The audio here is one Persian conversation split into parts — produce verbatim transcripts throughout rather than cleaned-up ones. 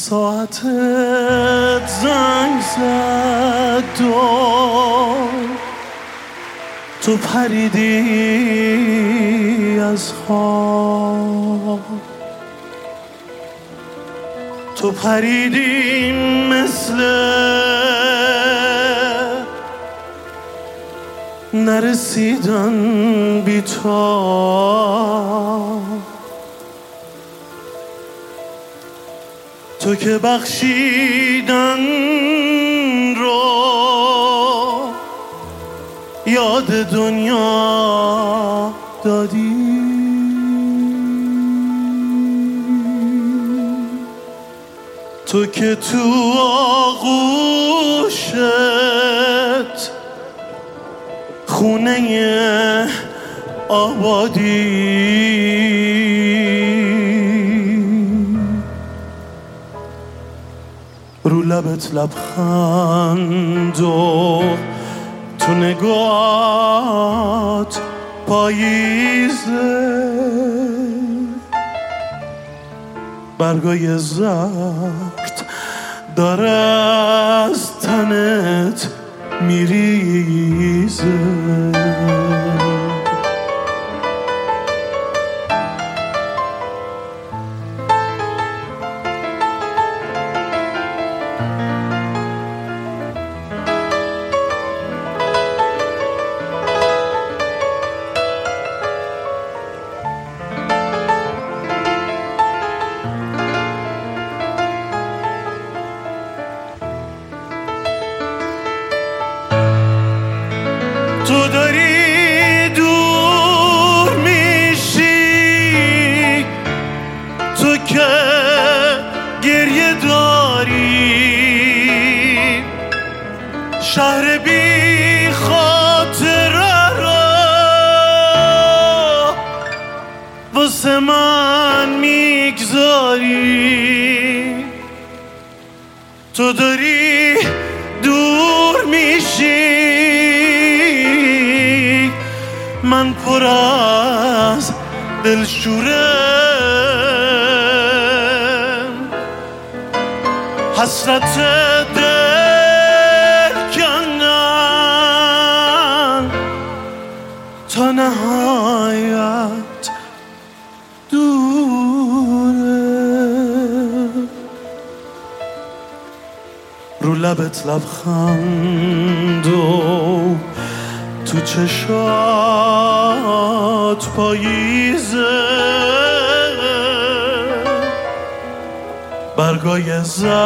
ساعتت زنگ زد و تو پریدی از خواب، تو پریدی مثل نرسیدن بی تو، تو که بخشیدن رو یاد دنیا دادی، تو که تو آغوشت خونه آبادی، رو لبت لبخند و تو نگات پاییزه، برگای زرد داره از تنت میریزه. تو داری دور میشی، تو که گریه داری، شهر بی خاطره را واسه من میگذاری، تو داری دور میشی، من پر از دلشورم، حسرت دل کنن تا نهایت دوره، رو لبت لبخند و تو چشات پاییزه، برگای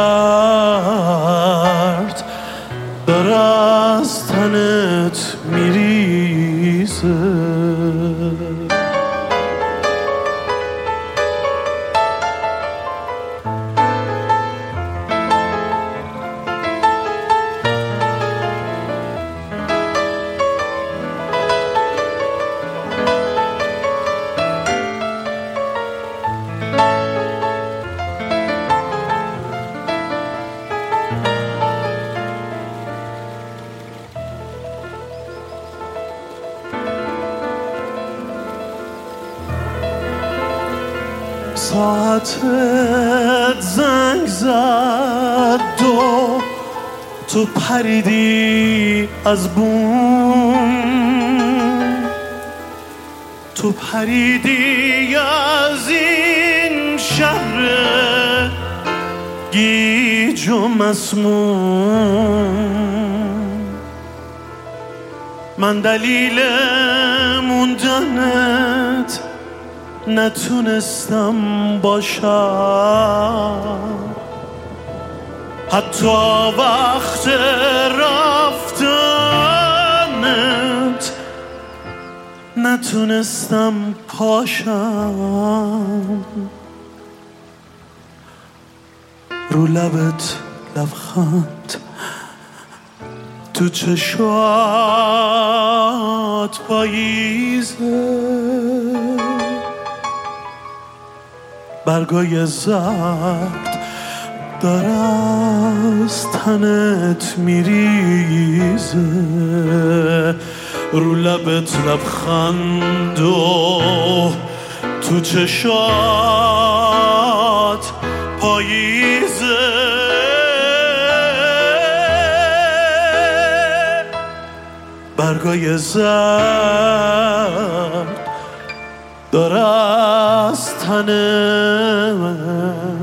زرد داره از تنت میریزه. ساعتت زنگ زد و تو پریدی از بوم، تو پریدی از این شهر گیج و مسموم، من دلیل موندنت نتونستم باشم، حتی وقت رفتنت نتونستم پاشم، رو لبت لبخند تو چشات پاییزه، برگای زرد داره از تنت میریزه، رو لبت لبخند و تو چشات پاییزه، برگای زرد داره از تن من